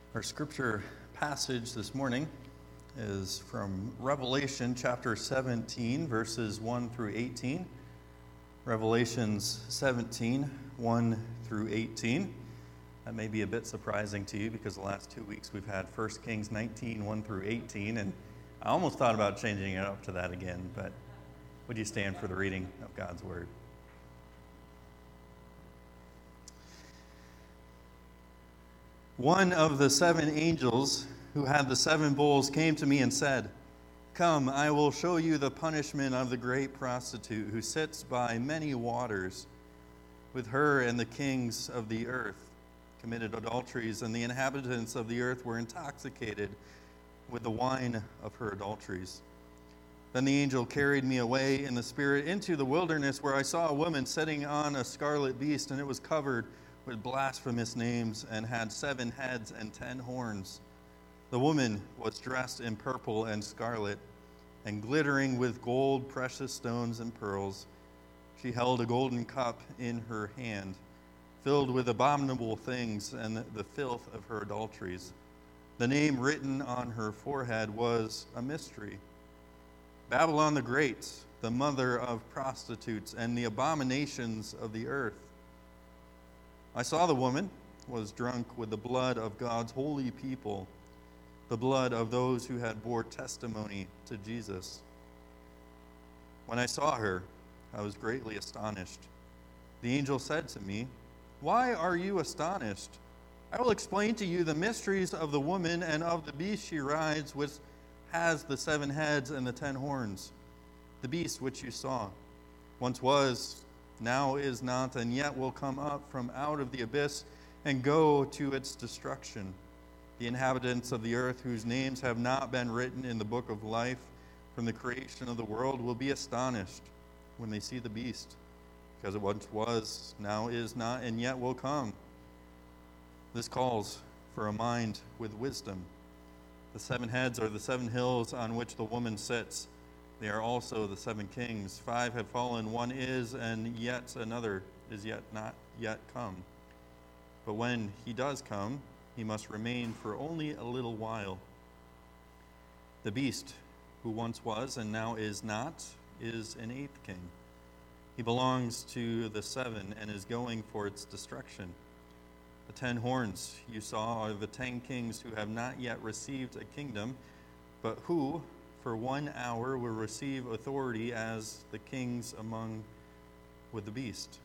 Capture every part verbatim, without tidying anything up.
Our scripture passage this morning is from Revelation chapter seventeen, verses one through eighteen. Revelations seventeen, one through eighteen. That may be a bit surprising to you because the last two weeks we've had First Kings nineteen, one through eighteen, and I almost thought about changing it up to that again, but would you stand for the reading of God's Word? One of the seven angels who had the seven bowls came to me and said, "Come, I will show you the punishment of the great prostitute who sits by many waters. With her and the kings of the earth committed adulteries, and the inhabitants of the earth were intoxicated with the wine of her adulteries." Then the angel carried me away in the spirit into the wilderness, where I saw a woman sitting on a scarlet beast, and it was covered with blasphemous names and had seven heads and ten horns. The woman was dressed in purple and scarlet and glittering with gold, precious stones, and pearls. She held a golden cup in her hand, filled with abominable things and the filth of her adulteries. The name written on her forehead was a mystery: Babylon the Great, the mother of prostitutes and the abominations of the earth. I saw the woman was drunk with the blood of God's holy people, the blood of those who had bore testimony to Jesus. When I saw her, I was greatly astonished. The angel said to me, "Why are you astonished? I will explain to you the mysteries of the woman and of the beast she rides, which has the seven heads and the ten horns. The beast which you saw once was, now is not, and yet will come up from out of the abyss and go to its destruction. The inhabitants of the earth, whose names have not been written in the book of life from the creation of the world, will be astonished when they see the beast, because it once was, now is not, and yet will come." This calls for a mind with wisdom. The seven heads are the seven hills on which the woman sits. They are also the seven kings. Five have fallen, one is, and yet another is yet not yet come. But when he does come, he must remain for only a little while. The beast, who once was and now is not, is an eighth king. He belongs to the seven and is going for its destruction. The ten horns you saw are the ten kings who have not yet received a kingdom, but who for one hour will receive authority as the kings among with the beast.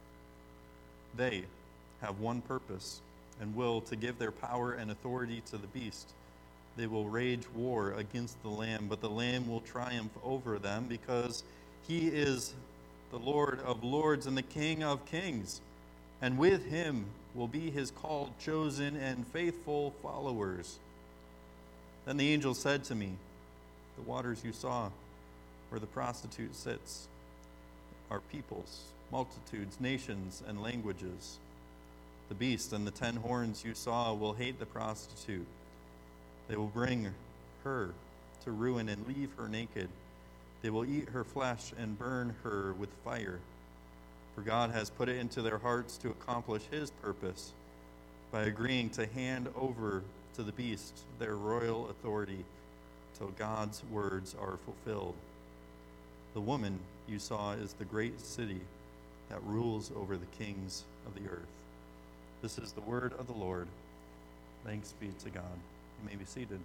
They have one purpose and will to give their power and authority to the beast. They will wage war against the Lamb, but the Lamb will triumph over them, because he is the Lord of lords and the King of kings, and with him will be his called, chosen, and faithful followers. Then the angel said to me, "The waters you saw where the prostitute sits are peoples, multitudes, nations, and languages. The beast and the ten horns you saw will hate the prostitute. They will bring her to ruin and leave her naked. They will eat her flesh and burn her with fire. For God has put it into their hearts to accomplish his purpose by agreeing to hand over to the beast their royal authority till God's words are fulfilled. The woman you saw is the great city that rules over the kings of the earth." This is the word of the Lord. Thanks be to God. You may be seated.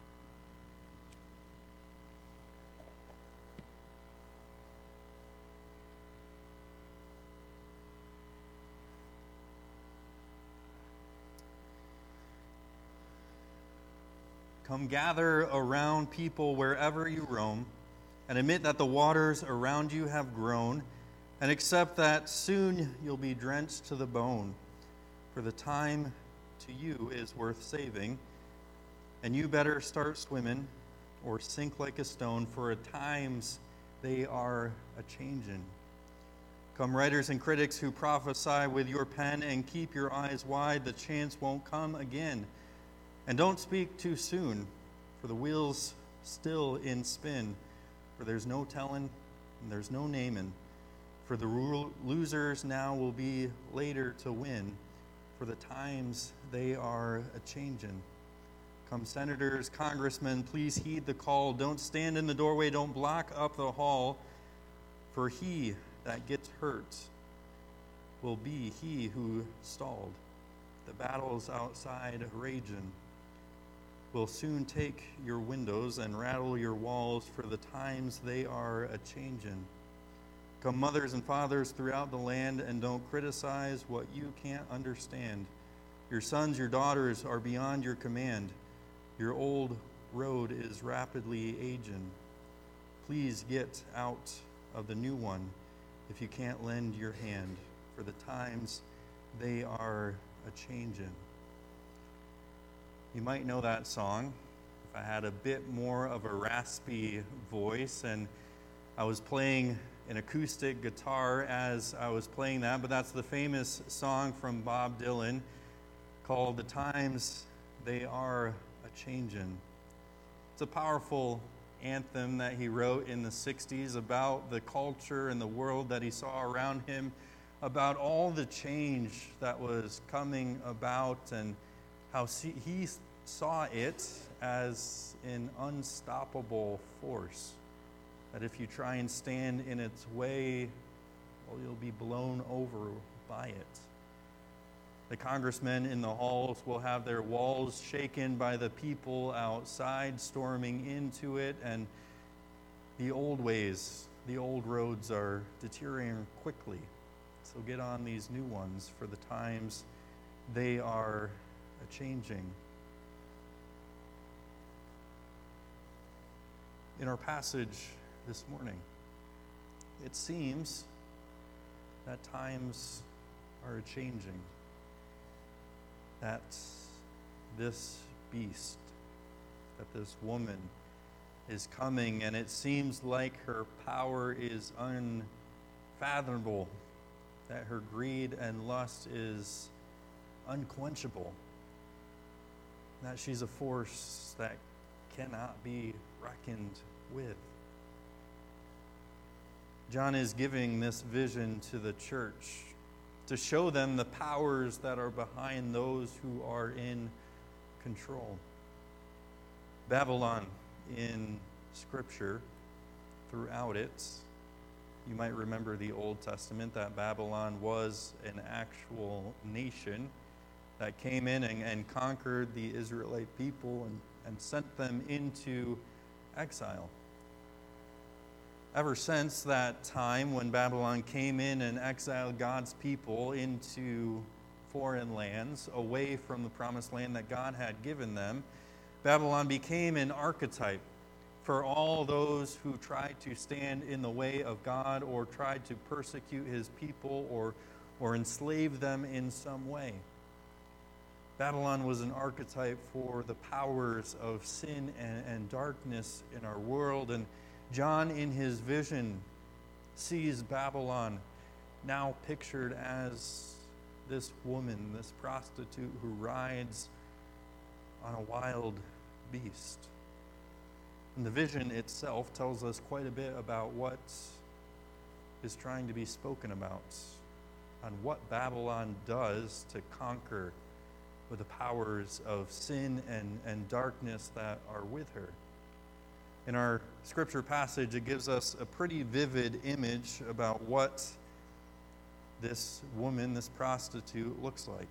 Come gather around people wherever you roam, and admit that the waters around you have grown, and accept that soon you'll be drenched to the bone. For the time to you is worth saving, and you better start swimming or sink like a stone, for at times they are a-changin'. Come writers and critics who prophesy with your pen, and keep your eyes wide, the chance won't come again. And don't speak too soon, for the wheel's still in spin, for there's no telling and there's no naming. For the losers now will be later to win, for the times they are a-changin'. Come, senators, congressmen, please heed the call. Don't stand in the doorway, don't block up the hall, for he that gets hurt will be he who stalled. The battle's outside ragin'. Will soon take your windows and rattle your walls, for the times they are a-changin'. Come, mothers and fathers throughout the land, and don't criticize what you can't understand. Your sons, your daughters are beyond your command. Your old road is rapidly aging. Please get out of the new one if you can't lend your hand, for the times they are a-changin'. You might know that song if I had a bit more of a raspy voice, and I was playing an acoustic guitar as I was playing that, but that's the famous song from Bob Dylan called "The Times They Are A-Changin'." It's a powerful anthem that he wrote in the sixties about the culture and the world that he saw around him, about all the change that was coming about, and how he saw it as an unstoppable force. That if you try and stand in its way, well, you'll be blown over by it. The congressmen in the halls will have their walls shaken by the people outside storming into it, and the old ways, the old roads are deteriorating quickly. So get on these new ones, for the times they are a-changing. In our passage this morning, it seems that times are a-changing, that this beast, that this woman is coming, and it seems like her power is unfathomable, that her greed and lust is unquenchable, that she's a force that cannot be reckoned with. John is giving this vision to the church to show them the powers that are behind those who are in control. Babylon in Scripture, throughout it, you might remember the Old Testament, that Babylon was an actual nation that came in and, and conquered the Israelite people and, and sent them into exile. Ever since that time when Babylon came in and exiled God's people into foreign lands, away from the promised land that God had given them, Babylon became an archetype for all those who tried to stand in the way of God, or tried to persecute his people, or, or enslave them in some way. Babylon was an archetype for the powers of sin and, and darkness in our world. And John, in his vision, sees Babylon now pictured as this woman, this prostitute who rides on a wild beast. And the vision itself tells us quite a bit about what is trying to be spoken about, on what Babylon does to conquer with the powers of sin and, and darkness that are with her. In our scripture passage, it gives us a pretty vivid image about what this woman, this prostitute, looks like.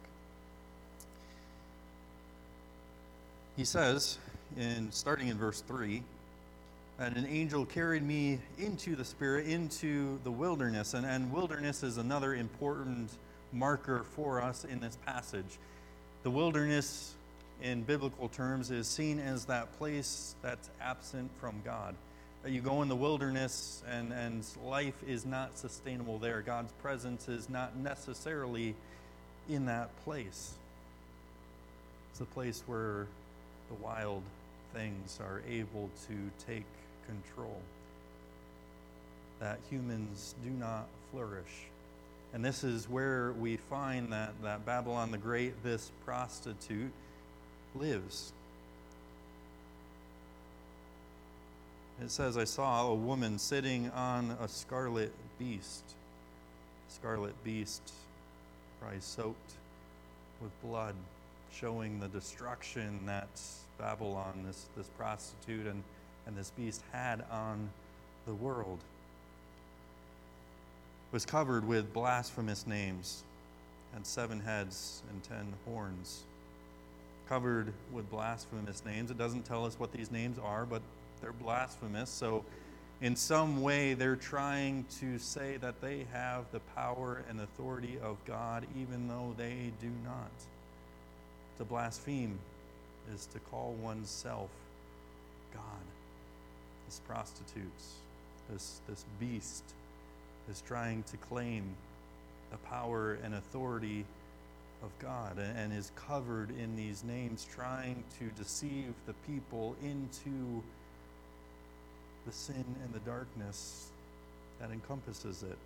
He says, in starting in verse three, that an angel carried me into the spirit, into the wilderness. And, and wilderness is another important marker for us in this passage. The wilderness, in biblical terms, is seen as that place that's absent from God. That you go in the wilderness and, and life is not sustainable there. God's presence is not necessarily in that place. It's a place where the wild things are able to take control, that humans do not flourish. And this is where we find that, that Babylon the Great, this prostitute, lives. It says, I saw a woman sitting on a scarlet beast. Scarlet beast, probably soaked with blood, showing the destruction that Babylon, this, this prostitute and, and this beast had on the world. It was covered with blasphemous names, had seven heads and ten horns. Covered with blasphemous names. It doesn't tell us what these names are, but they're blasphemous. So in some way, they're trying to say that they have the power and authority of God, even though they do not. To blaspheme is to call oneself God. This prostitute, this, this beast, is trying to claim the power and authority of God and is covered in these names, trying to deceive the people into the sin and the darkness that encompasses it.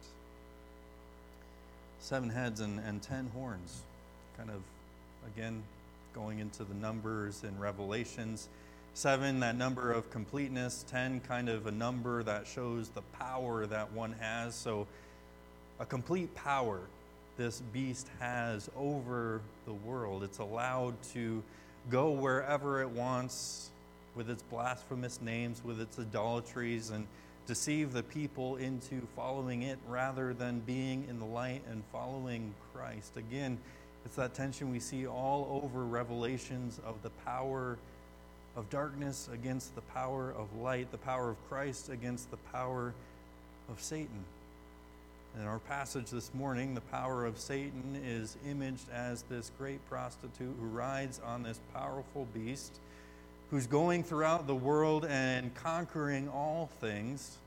Seven heads and, and ten horns, kind of, again, going into the numbers in Revelations. Seven, that number of completeness. Ten, kind of a number that shows the power that one has. So a complete power this beast has over the world. It's allowed to go wherever it wants with its blasphemous names, with its idolatries, and deceive the people into following it rather than being in the light and following Christ. Again, it's that tension we see all over Revelations of the power of darkness against the power of light, the power of Christ against the power of Satan. In our passage this morning, the power of Satan is imaged as this great prostitute who rides on this powerful beast, who's going throughout the world and conquering all things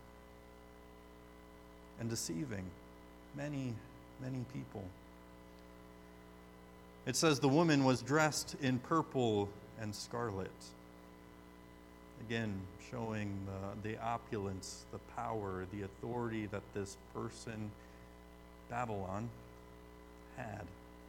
and deceiving many, many people. It says the woman was dressed in purple and scarlet. Again, showing the, the opulence, the power, the authority that this person, Babylon, had.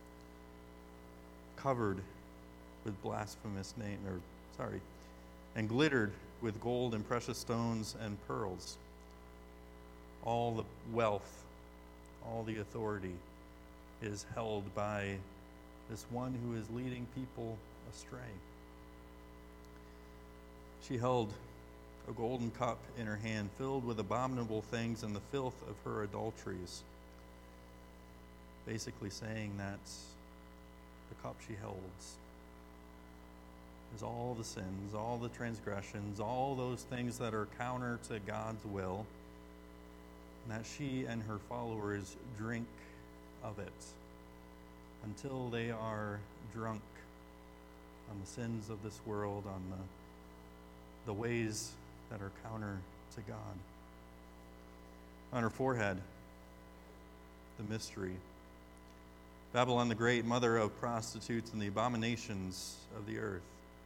Covered with blasphemous name, or sorry, and glittered with gold and precious stones and pearls. All the wealth, all the authority is held by this one who is leading people astray. She held a golden cup in her hand filled with abominable things and the filth of her adulteries. Basically saying that the cup she holds is all the sins, all the transgressions, all those things that are counter to God's will, and that she and her followers drink of it until they are drunk on the sins of this world, on the the ways that are counter to God. On her forehead, the mystery. Babylon the Great, mother of prostitutes and the abominations of the earth.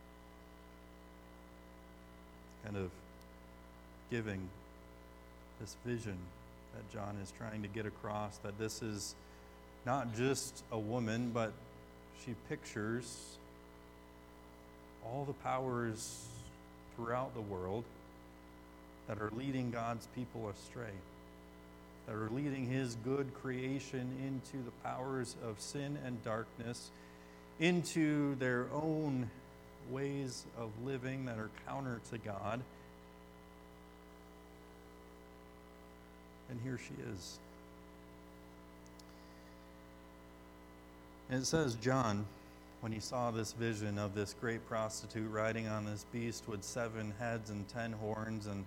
Kind of giving this vision that John is trying to get across, that this is not just a woman, but she pictures all the powers throughout the world that are leading God's people astray, that are leading his good creation into the powers of sin and darkness, into their own ways of living that are counter to God. And here she is. And it says, John, when he saw this vision of this great prostitute riding on this beast with seven heads and ten horns, and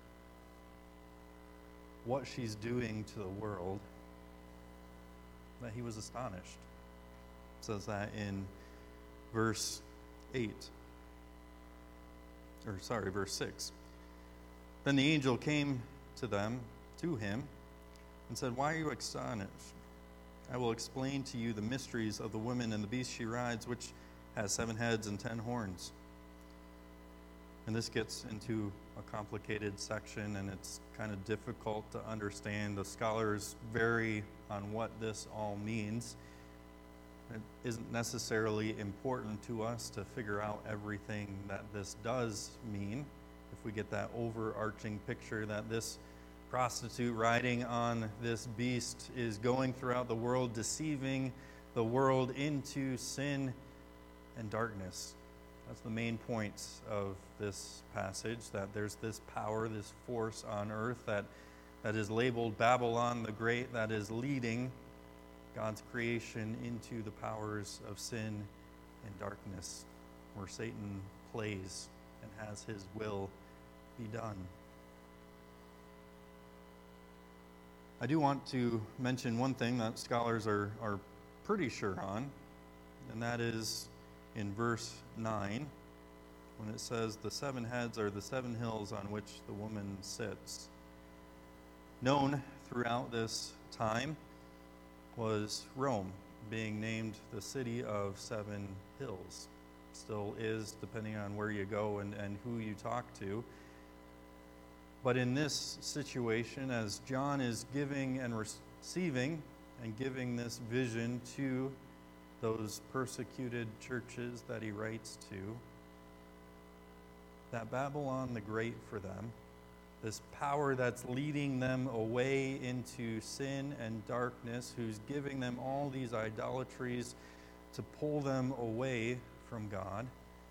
what she's doing to the world, that he was astonished. It says that in verse eight. Or sorry, verse six. Then the angel came to them, to him, and said, "Why are you astonished? I will explain to you the mysteries of the woman and the beast she rides, which has seven heads and ten horns." And this gets into a complicated section, and it's kind of difficult to understand. The scholars vary on what this all means. It isn't necessarily important to us to figure out everything that this does mean. If we get that overarching picture that this prostitute riding on this beast is going throughout the world deceiving the world into sin and darkness. That's the main point of this passage, that there's this power, this force on earth that, that is labeled Babylon the Great, that is leading God's creation into the powers of sin and darkness, where Satan plays and has his will be done. I do want to mention one thing that scholars are, are pretty sure on, and that is in verse nine, when it says, the seven heads are the seven hills on which the woman sits. Known throughout this time was Rome, being named the city of seven hills. Still is, depending on where you go and, and who you talk to. But in this situation, as John is giving and receiving and giving this vision to those persecuted churches that he writes to, that Babylon the Great for them, this power that's leading them away into sin and darkness, who's giving them all these idolatries to pull them away from God,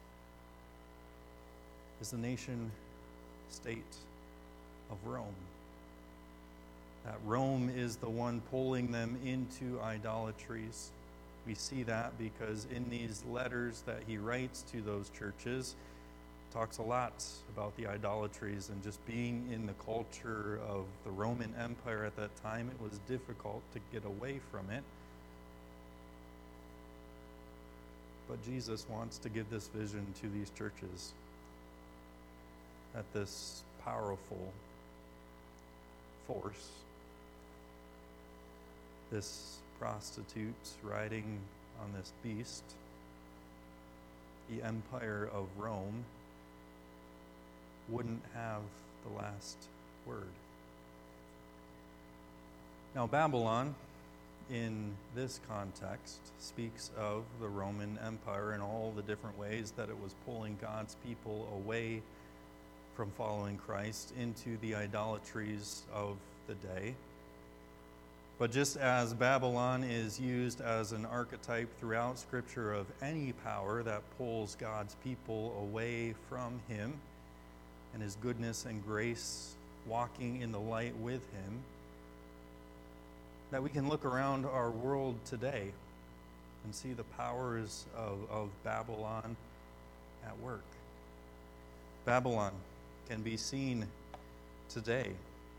is the nation state of Rome. That Rome is the one pulling them into idolatries. We see that because in these letters that he writes to those churches, talks a lot about the idolatries and just being in the culture of the Roman Empire at that time. It was difficult to get away from it. But Jesus wants to give this vision to these churches, that this powerful force, this prostitute riding on this beast, the empire of Rome, wouldn't have the last word. Now, Babylon, in this context, speaks of the Roman Empire and all the different ways that it was pulling God's people away from following Christ into the idolatries of the day. But just as Babylon is used as an archetype throughout Scripture of any power that pulls God's people away from him and his goodness and grace, walking in the light with him, that we can look around our world today and see the powers of, of Babylon at work. Babylon can be seen today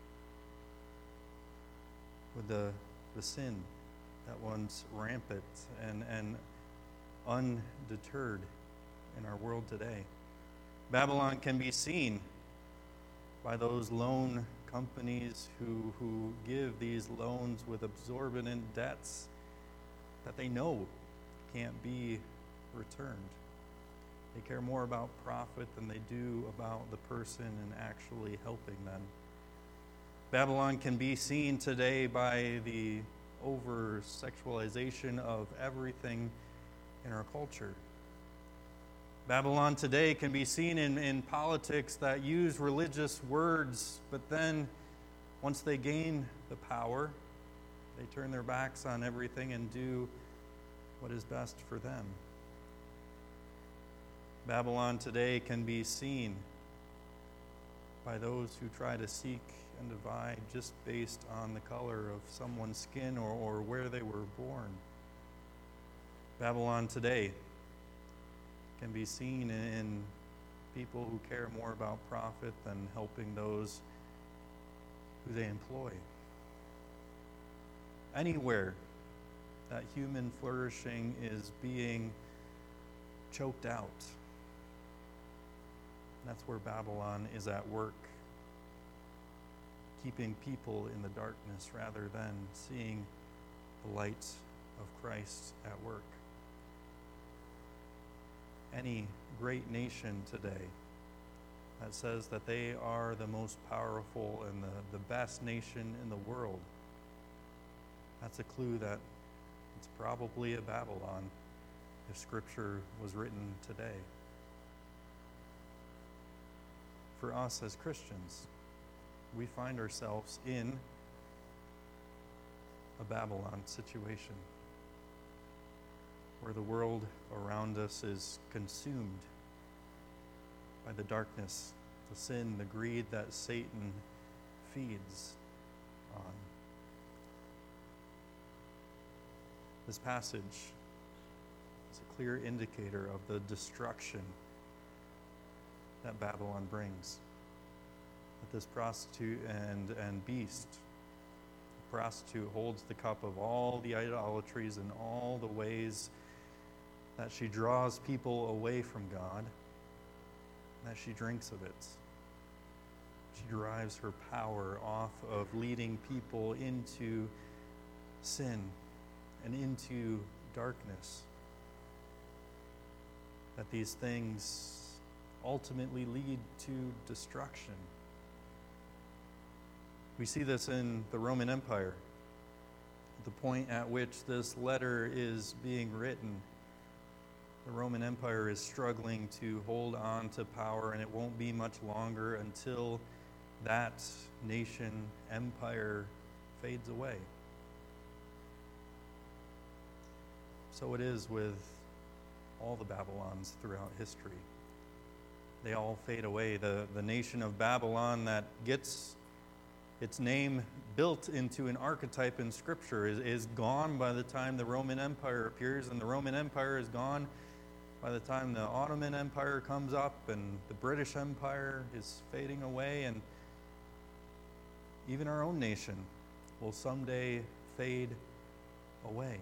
with the, the sin that runs rampant and, and undeterred in our world today. Babylon can be seen by those loan companies who, who give these loans with exorbitant debts that they know can't be returned. They care more about profit than they do about the person and actually helping them. Babylon can be seen today by the over-sexualization of everything in our culture. Babylon today can be seen in, in politics that use religious words, but then once they gain the power, they turn their backs on everything and do what is best for them. Babylon today can be seen by those who try to seek and divide just based on the color of someone's skin or, or where they were born. Babylon today can be seen in people who care more about profit than helping those who they employ. Anywhere that human flourishing is being choked out, that's where Babylon is at work, keeping people in the darkness rather than seeing the light of Christ at work. Any great nation today that says that they are the most powerful and the, the best nation in the world, that's a clue that it's probably a Babylon if Scripture was written today. For us as Christians, we find ourselves in a Babylon situation. where the world around us is consumed by the darkness, the sin, the greed that Satan feeds on. This passage is a clear indicator of the destruction that Babylon brings. That this prostitute and, and beast, the prostitute holds the cup of all the idolatries and all the ways that she draws people away from God, that she drinks of it. She derives her power off of leading people into sin and into darkness. That these things ultimately lead to destruction. We see this in the Roman Empire. The point at which this letter is being written, the Roman Empire is struggling to hold on to power, and it won't be much longer until that nation, empire, fades away. So it is with all the Babylons throughout history. They all fade away. The, the nation of Babylon that gets its name built into an archetype in Scripture is, is gone by the time the Roman Empire appears, and the Roman Empire is gone by the time the Ottoman Empire comes up, and the British Empire is fading away, and even our own nation will someday fade away.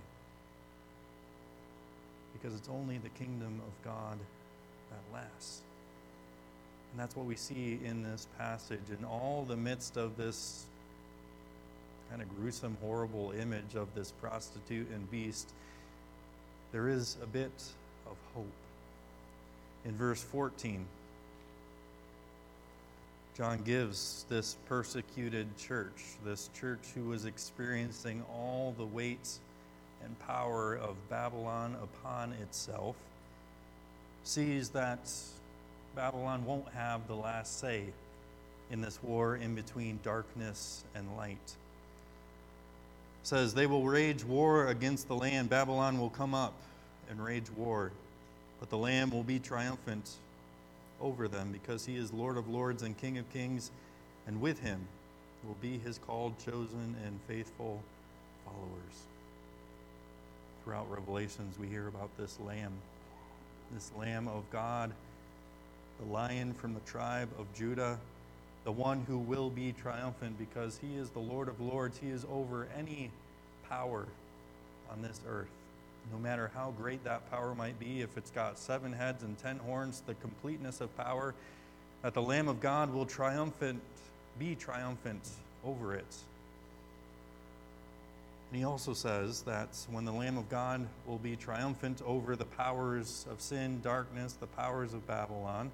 Because it's only the kingdom of God that lasts. And that's what we see in this passage. In all the midst of this kind of gruesome, horrible image of this prostitute and beast, there is a bit of hope. In verse fourteen, John gives this persecuted church, this church who was experiencing all the weights and power of Babylon upon itself, sees that Babylon won't have the last say in this war in between darkness and light. It says, they will wage war against the land. Babylon will come up and rage war, but the Lamb will be triumphant over them, because he is Lord of lords and King of kings, and with him will be his called, chosen, and faithful followers. Throughout Revelations, we hear about this Lamb, this Lamb of God, the Lion from the tribe of Judah, the one who will be triumphant because he is the Lord of lords. He is over any power on this earth. No matter how great that power might be, if it's got seven heads and ten horns, the completeness of power, that the Lamb of God will triumphant, be triumphant over it. And he also says that when the Lamb of God will be triumphant over the powers of sin, darkness, the powers of Babylon,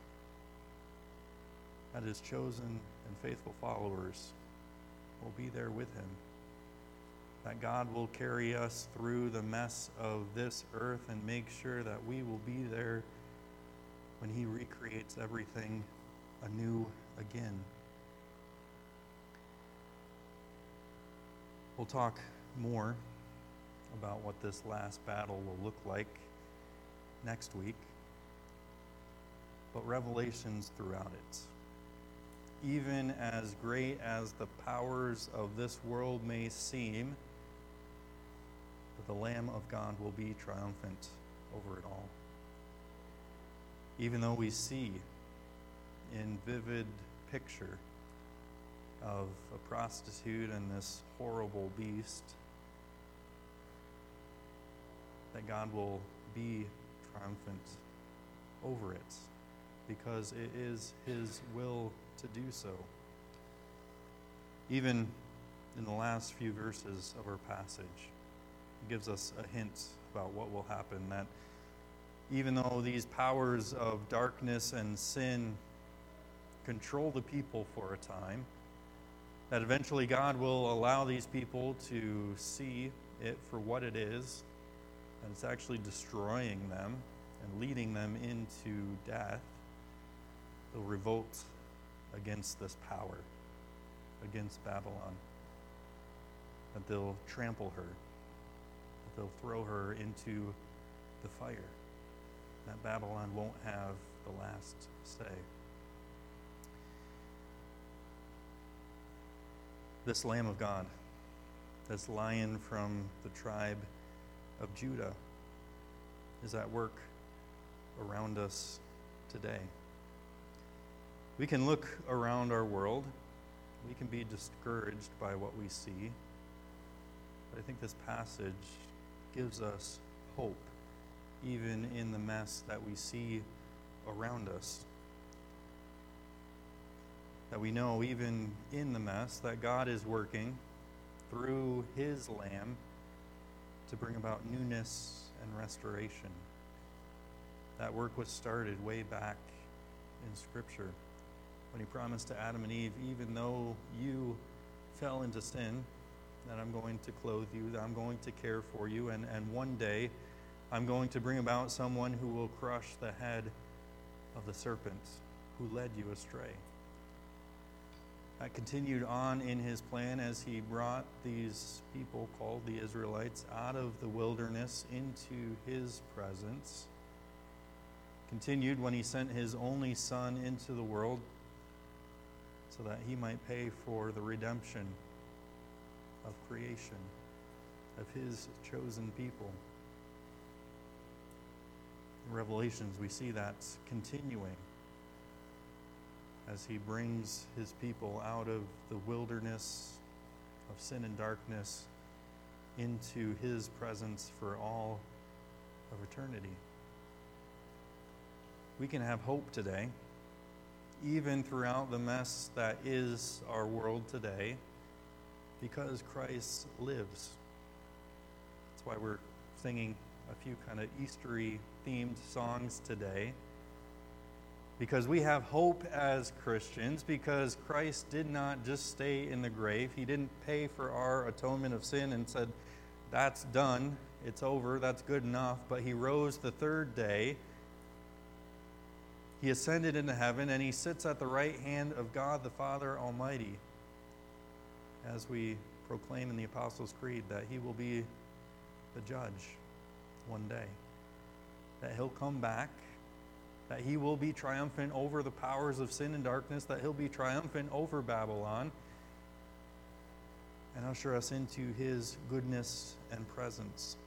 that his chosen and faithful followers will be there with him. That God will carry us through the mess of this earth and make sure that we will be there when he recreates everything anew again. We'll talk more about what this last battle will look like next week. But revelations throughout it, even as great as the powers of this world may seem, the Lamb of God will be triumphant over it all. Even though we see in vivid picture of a prostitute and this horrible beast, that God will be triumphant over it, because it is his will to do so. Even in the last few verses of our passage, it gives us a hint about what will happen, that even though these powers of darkness and sin control the people for a time, that eventually God will allow these people to see it for what it is, and it's actually destroying them and leading them into death. They'll revolt against this power, against Babylon, that they'll trample her, that they'll throw her into fire, that Babylon won't have the last say. This Lamb of God, this Lion from the tribe of Judah, is at work around us today. We can look around our world. We can be discouraged by what we see. But I think this passage gives us hope, even in the mess that we see around us. That we know, even in the mess, that God is working through his Lamb to bring about newness and restoration. That work was started way back in Scripture when he promised to Adam and Eve, even though you fell into sin, that I'm going to clothe you, that I'm going to care for you, and, and one day I'm going to bring about someone who will crush the head of the serpent who led you astray. That continued on in his plan as he brought these people called the Israelites out of the wilderness into his presence. Continued when he sent his only Son into the world so that he might pay for the redemption of creation, of his chosen people. In Revelations, we see that continuing as he brings his people out of the wilderness of sin and darkness into his presence for all of eternity. We can have hope today, even throughout the mess that is our world today, because Christ lives. That's why we're singing a few kind of Eastery themed songs today. Because we have hope as Christians, because Christ did not just stay in the grave. He didn't pay for our atonement of sin and said, that's done, it's over, that's good enough. But he rose the third day. He ascended into heaven, and he sits at the right hand of God the Father Almighty, as we proclaim in the Apostles' Creed that he will be the judge one day, that he'll come back, that he will be triumphant over the powers of sin and darkness, that he'll be triumphant over Babylon, and usher us into his goodness and presence.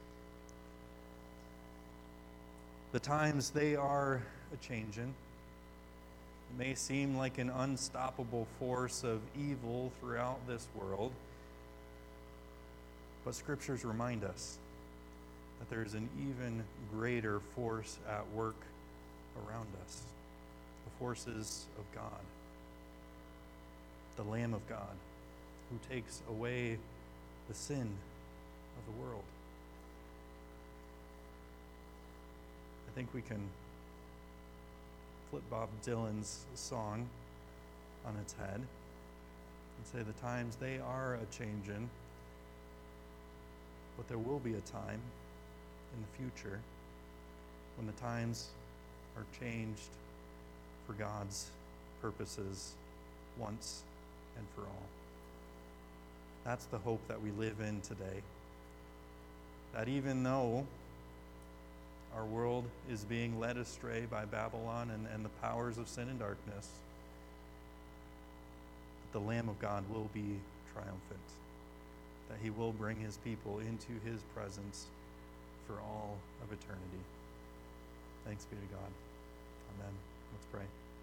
The times, they are a-changin'. It may seem like an unstoppable force of evil throughout this world, but scriptures remind us that there's an even greater force at work around us, the forces of God, the Lamb of God, who takes away the sin of the world. I think we can flip Bob Dylan's song on its head and say the times, they are a-changin', but there will be a time in the future when the times are changed for God's purposes once and for all. That's the hope that we live in today. That even though our world is being led astray by Babylon and, and the powers of sin and darkness, the Lamb of God will be triumphant, that he will bring his people into his presence for all of eternity. Thanks be to God. Amen. Let's pray.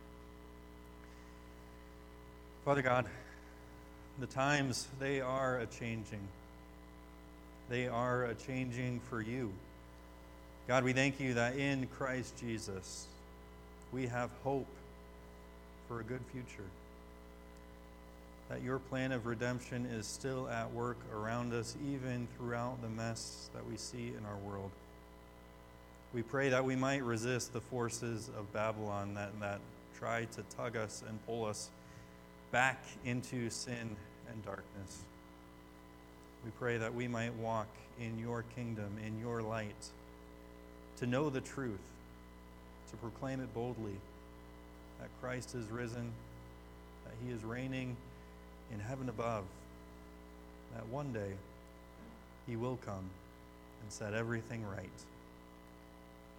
Father God, the times, they are a-changing. They are a-changing for you. God, we thank you that in Christ Jesus, we have hope for a good future. That your plan of redemption is still at work around us, even throughout the mess that we see in our world. We pray that we might resist the forces of Babylon that, that try to tug us and pull us back into sin and darkness. We pray that we might walk in your kingdom, in your light, to know the truth, to proclaim it boldly, that Christ is risen, that he is reigning in heaven above, that one day he will come and set everything right.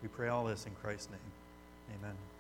We pray all this in Christ's name. Amen.